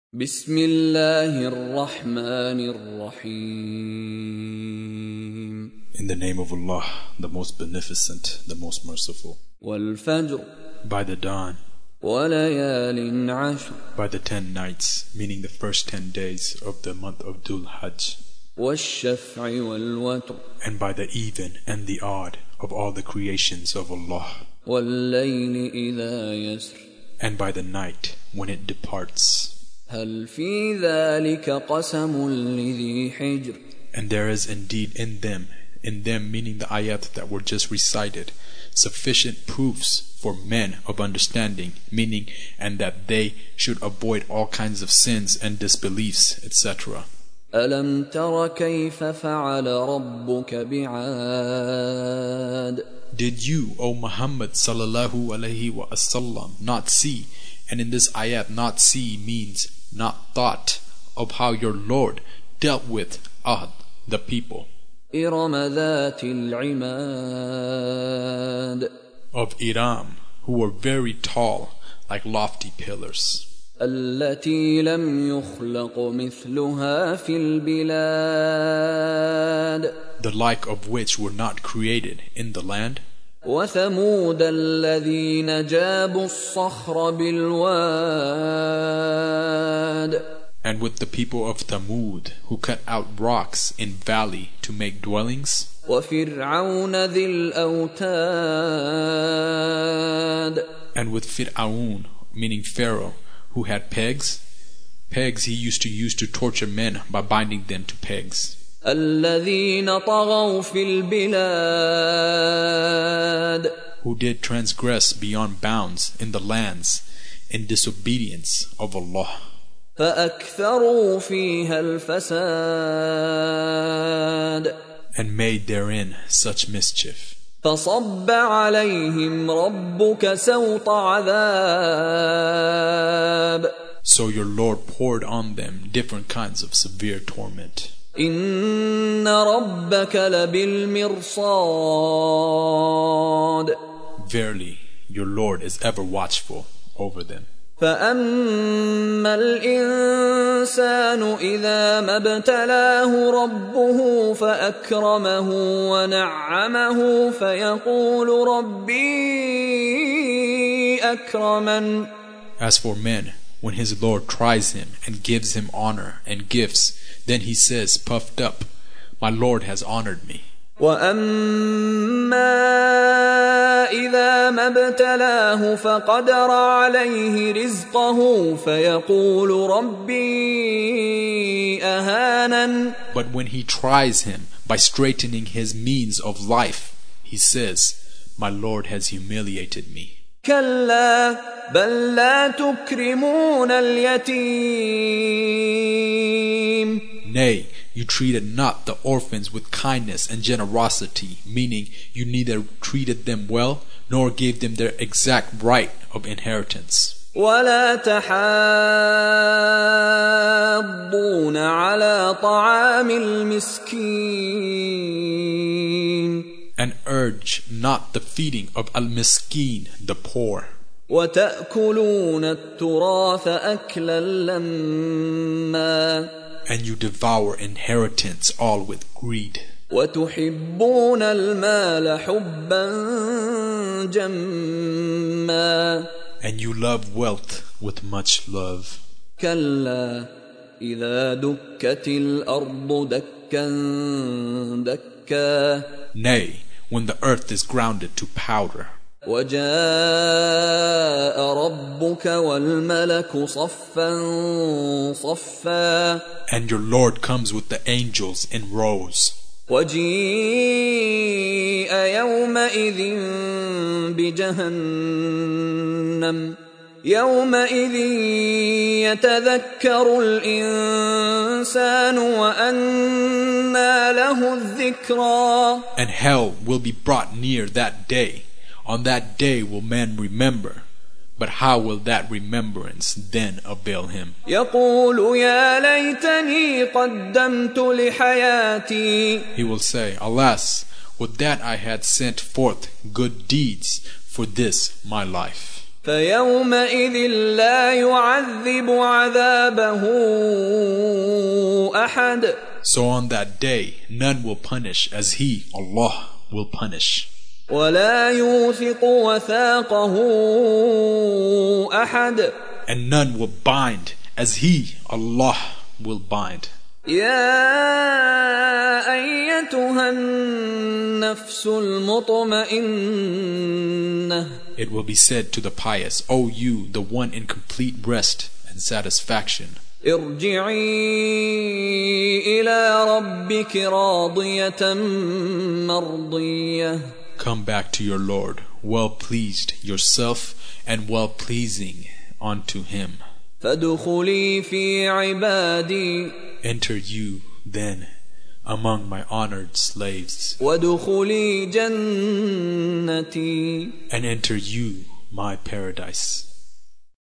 بسم الله الرحمن الرحيم. In the name of Allah, the most beneficent, the most merciful. والفجر. By the dawn. وليال عشر. By the 10 nights, meaning the first 10 days of the month of Dhul Hajj. والشفع والوتر. And by the even and the odd of all the creations of Allah. والليل إذا يسر. And by the night when it departs. هل في ذلك قسم لذي حجر. And there is indeed in them meaning the ayat that were just recited, sufficient proofs for men of understanding, meaning and that they should avoid all kinds of sins and disbeliefs, etc. ألم تر كيف فعل ربك بعاد. Did you, O Muhammad sallallahu alaihi wasallam, not see? And in this ayat, not see means not thought of how your Lord dealt with Ahd, the people. إرم ذات العماد. Of Iram, who were very tall, like lofty pillars. التي لم يخلق مثلها في البلاد. The like of which were not created in the land. وثمود الذين جابوا الصخر بالواد. And with the people of Thamud, who cut out rocks in valley to make dwellings. وفرعون ذي الأوتاد. And with Fir'aun, meaning Pharaoh, who had pegs. Pegs he used to use to torture men by binding them to pegs. الذين طغوا في البلاد. Who did transgress beyond bounds in the lands in disobedience of Allah. فأكثروا فيها الفساد. And made therein such mischief. فصب عليهم ربك سوط عذاب. So your Lord poured on them different kinds of severe torment. إن ربك لبالمرصاد. Verily, your Lord is ever watchful over them. فأما الإنسان إذا ما ابتلاه ربه فأكرمه ونعمه فيقول ربي أكرمن. As for men, when his Lord tries him and gives him honor and gifts, then he says, puffed up, my Lord has honored me. وَأَمَّا إِذَا مَا ابْتَلَاهُ فَقَدَرَ عَلَيْهِ رِزْقَهُ فَيَقُولُ رَبِّي أَهَانَنِ. But when he tries him by straightening his means of life, he says, my Lord has humiliated me. كَلَّا بَل لَا تُكْرِمُونَ الْيَتِيمَ. Nay, you treated not the orphans with kindness and generosity, meaning you neither treated them well nor gave them their exact right of inheritance. ولا تحاضون على طعام المسكين. And urge not the feeding of al-miskin, the poor. وتأكلون التراث أكلا لما. And you devour inheritance all with greed. وتحبون المال حبا جما. And you love wealth with much love. كلا إذا دكت الأرض دكا دكا. Nay, when the earth is grounded to powder. وجاء ربك والملك صفا صفا. And your Lord comes with the angels in rows. وجيء يومئذ بجهنم. يومئذ يتذكر الإنسان وأنى له الذكرى. And hell will be brought near that day. On that day will man remember. But how will that remembrance then avail him? يقول يا ليتني قدمت لحياتي. He will say, alas, would that I had sent forth good deeds for this my life. فيومئذ لا يعذب عذابه أحد. So on that day, none will punish as He, Allah, will punish. ولا يوثق وثاقه أحد. And none will bind as He, Allah, will bind. يا أيتها النفس المطمئنة. It will be said to the pious, O you, the one in complete rest and satisfaction, ارجعي إلى ربك راضية مرضية. come back to your Lord, well pleased yourself and well pleasing unto Him. فادخلي في عبادي. Enter you then among my honored slaves, وادخلي جنتي. and enter you my paradise.